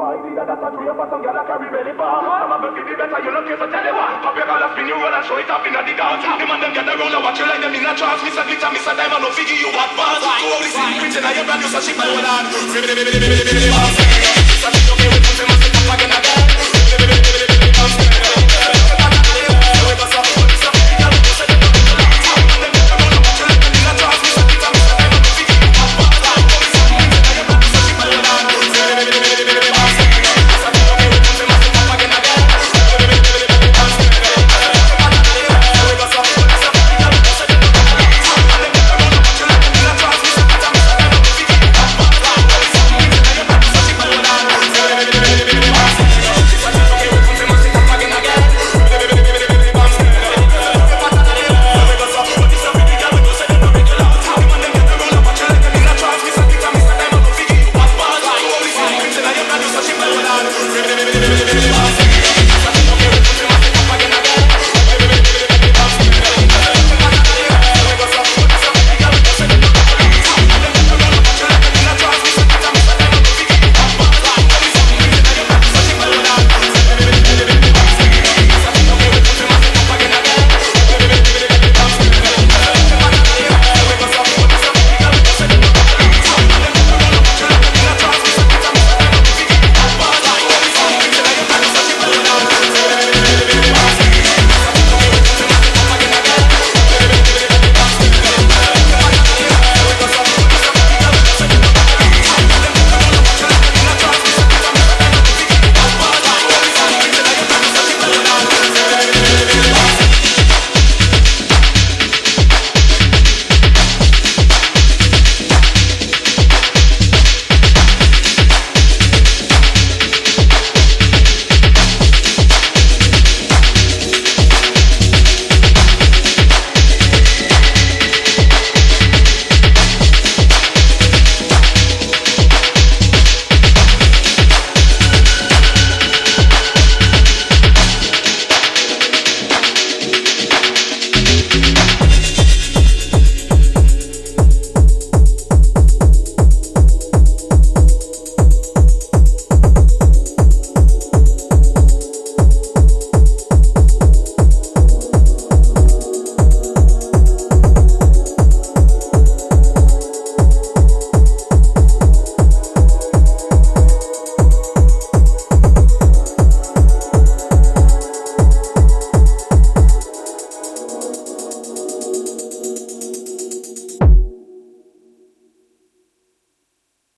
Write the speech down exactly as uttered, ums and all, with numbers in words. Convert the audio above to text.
find it, that's a tree for some girl that carry belly far. Some of the better, you look here, so tell you what. Pop your collar, spin you roll and show it up in the dance. The man them get around and watch you like them in a trance. Mister Glitter, Mister Diamond, no figure you advance. To all the secrets in your brand new, so she follow on.